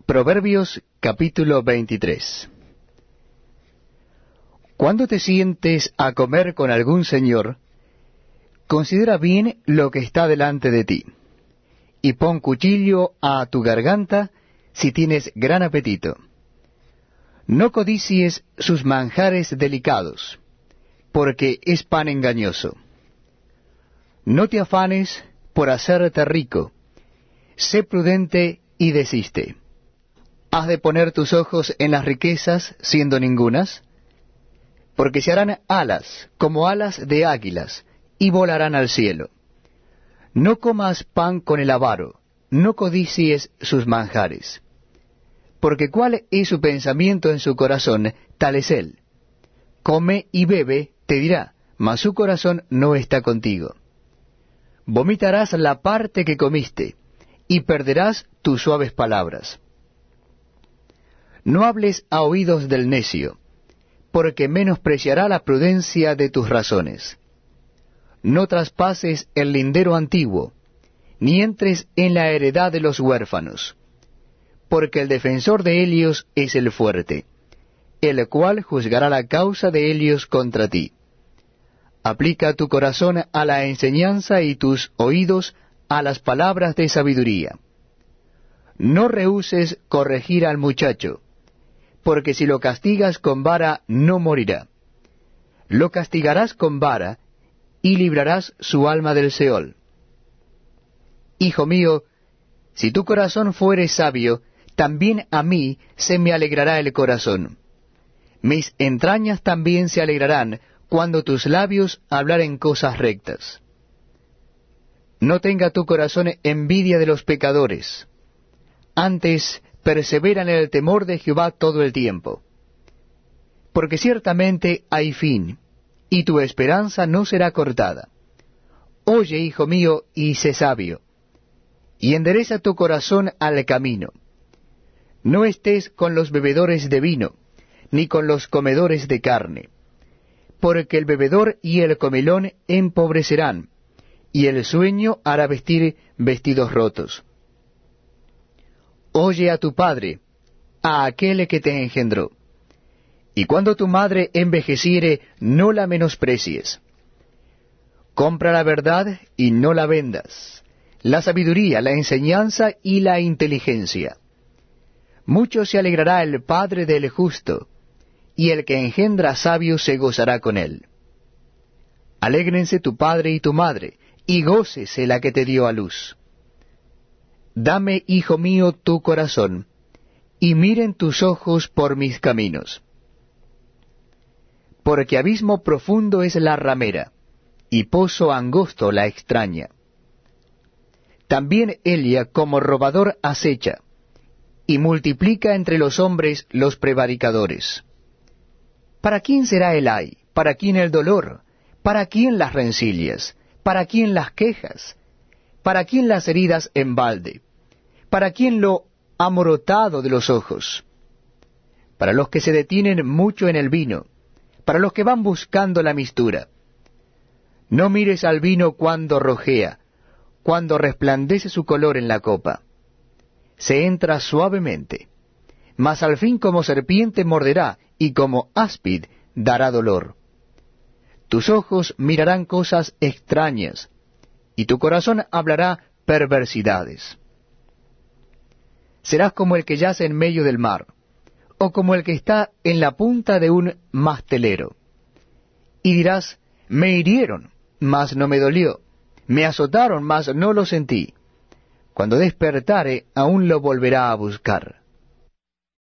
Proverbios capítulo 23. Cuando te sientes a comer con algún señor, considera bien lo que está delante de ti, y pon cuchillo a tu garganta si tienes gran apetito. No codicies sus manjares delicados, porque es pan engañoso. No te afanes por hacerte rico, sé prudente y desiste. ¿Has de poner tus ojos en las riquezas, siendo ningunas? Porque se harán alas, como alas de águilas, y volarán al cielo. No comas pan con el avaro, no codicies sus manjares. Porque cuál es su pensamiento en su corazón, tal es él. Come y bebe, te dirá, mas su corazón no está contigo. Vomitarás la parte que comiste, y perderás tus suaves palabras. No hables a oídos del necio, porque menospreciará la prudencia de tus razones. No traspases el lindero antiguo, ni entres en la heredad de los huérfanos, porque el defensor de ellos es el fuerte, el cual juzgará la causa de ellos contra ti. Aplica tu corazón a la enseñanza y tus oídos a las palabras de sabiduría. No rehuses corregir al muchacho, porque si lo castigas con vara no morirá. Lo castigarás con vara, y librarás su alma del Seol. Hijo mío, si tu corazón fuere sabio, también a mí se me alegrará el corazón. Mis entrañas también se alegrarán cuando tus labios hablaren cosas rectas. No tenga tu corazón envidia de los pecadores, antes persevera en el temor de Jehová todo el tiempo. Porque ciertamente hay fin, y tu esperanza no será cortada. Oye, hijo mío, y sé sabio, y endereza tu corazón al camino. No estés con los bebedores de vino, ni con los comedores de carne, porque el bebedor y el comilón empobrecerán, y el sueño hará vestir vestidos rotos. Oye a tu padre, a aquel que te engendró. Y cuando tu madre envejeciere, no la menosprecies. Compra la verdad y no la vendas, la sabiduría, la enseñanza y la inteligencia. Mucho se alegrará el padre del justo, y el que engendra sabio se gozará con él. Alégrense tu padre y tu madre, y gócese la que te dio a luz. Dame, hijo mío, tu corazón, y miren tus ojos por mis caminos. Porque abismo profundo es la ramera, y pozo angosto la extraña. También ella como robador acecha, y multiplica entre los hombres los prevaricadores. ¿Para quién será el ay? ¿Para quién el dolor? ¿Para quién las rencillas? ¿Para quién las quejas? ¿Para quién las heridas en balde? ¿Para quién lo amorotado de los ojos? Para los que se detienen mucho en el vino, para los que van buscando la mistura. No mires al vino cuando rojea, cuando resplandece su color en la copa. Se entra suavemente, mas al fin como serpiente morderá, y como áspid dará dolor. Tus ojos mirarán cosas extrañas, y tu corazón hablará perversidades. Serás como el que yace en medio del mar, o como el que está en la punta de un mastelero. Y dirás, me hirieron, mas no me dolió, me azotaron, mas no lo sentí. Cuando despertare, aún lo volverá a buscar.